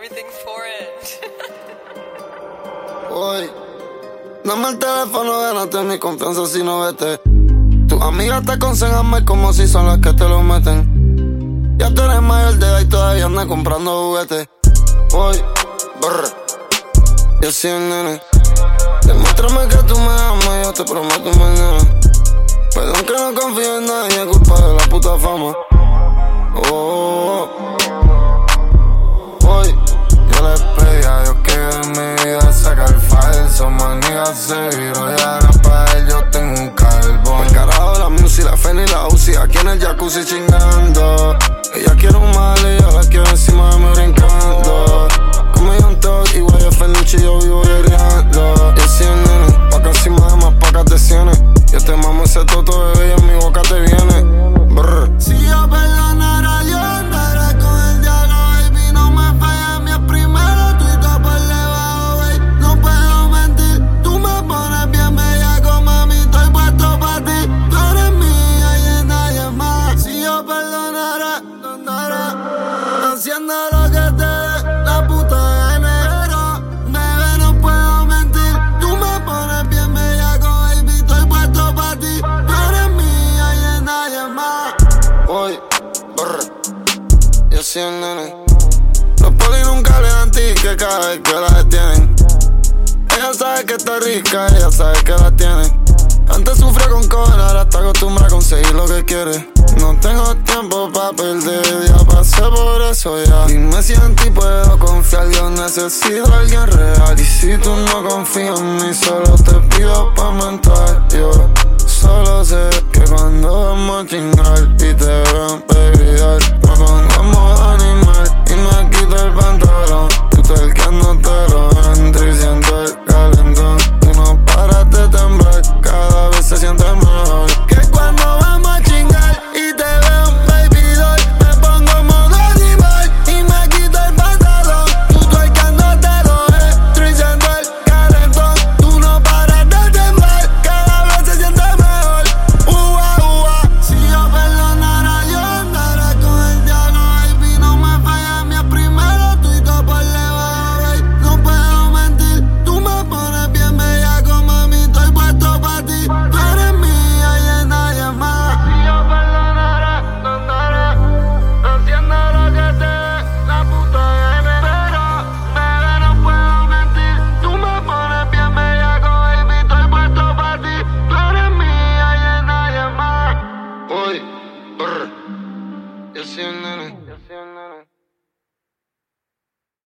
everything for it. Hoy, dame el teléfono, gánate mi confianza si no vete. Tus amigas te aconsejan mal como si son las que te lo meten. Ya tú eres mayor de edad y todavía andas comprando juguetes. Hoy, brr, yo soy el nene. Demuéstrame que tú me amas, yo te prometo mañana. Perdón que no confío en nadie, es culpa de la puta fama. Hoy, yo les pedí a Dios que de mi vida saca el falso. Manía se viró y ahora pa' él yo tengo un carbón. El carajo, la music, la Feni y la Uzi, aquí en el jacuzzi chingando. Ella quiere un mal y yo la quiero encima de mí brincando. Como yo un toque, igual yo Fenucci, yo vivo guerreando. Yo soy el nene, pa' casi más de más pacas de cienes. Yo te mamo ese toto, bebé, y en mi boca te viene. Brr. Si yo perdonara, yo andaré con el diablo, baby. No me falles, mi es primero, tú y todo por debajo, baby. No puedo mentir, tú me pones bien bellaco, mami. Estoy puesto pa' ti, tú eres mía y de nadie más. Si yo perdonara, andaré haciendo lo que te dé la puta gana. Pero, bebé, no puedo mentir, tú me pones bien bellaco, baby. Estoy puesto pa' ti, tú eres mía y de nadie más. Hoy, brr, yo soy el nene. Los polis nunca le dan ticket cada vez que la detienen. Ella sabe que está rica, ella sabe que la tiene. Antes sufría con cojones, ahora está acostumbrada a conseguir lo que quiere. No tengo tiempo pa' perder, ya pasé por eso ya. Dime si en ti puedo confiar, yo necesito a alguien real. Y si tú no confías en mí, solo te pido pa' mentir. Yo solo sé que cuando vamos a chingar y te veo en baby, me pongo en modo